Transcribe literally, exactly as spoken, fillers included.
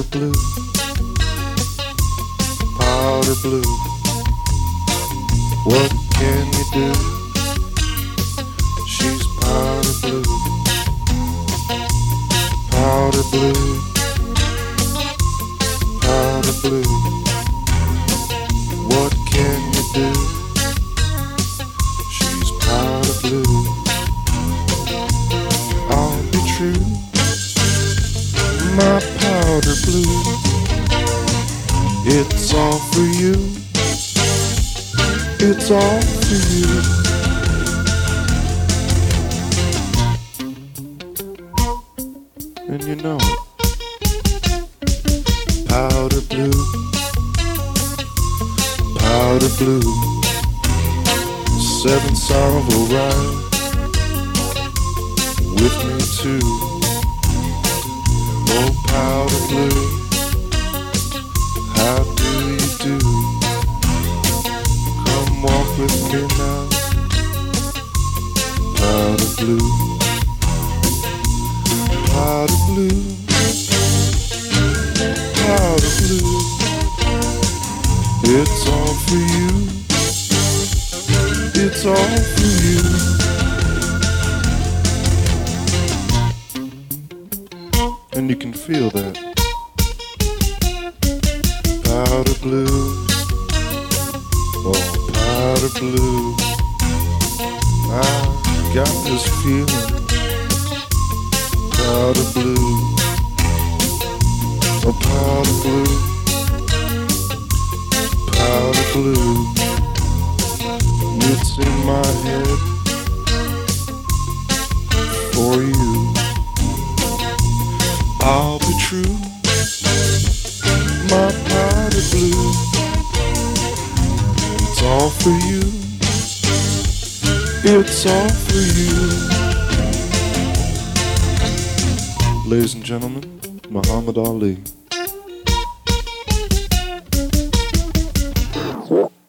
powder blue, powder blue. What can you do? She's powder blue, powder blue, powder blue. What can you do? She's powder blue. I'll be true, my powder blue. It's all for you. It's all for you. And you know it. Powder blue, powder blue. Seven song will ride with me too. Oh, powder blue, how do you do? Come walk with me now. Powder blue, powder blue, powder blue. It's all for you. It's all for you. And you can feel that. Powder blue, oh powder blue. I got this feeling. Powder blue, oh powder blue, powder blue. It's in my head for you. I'll be true, my powder blue. It's all for you. It's all for you. Ladies and gentlemen, Muhammad Ali.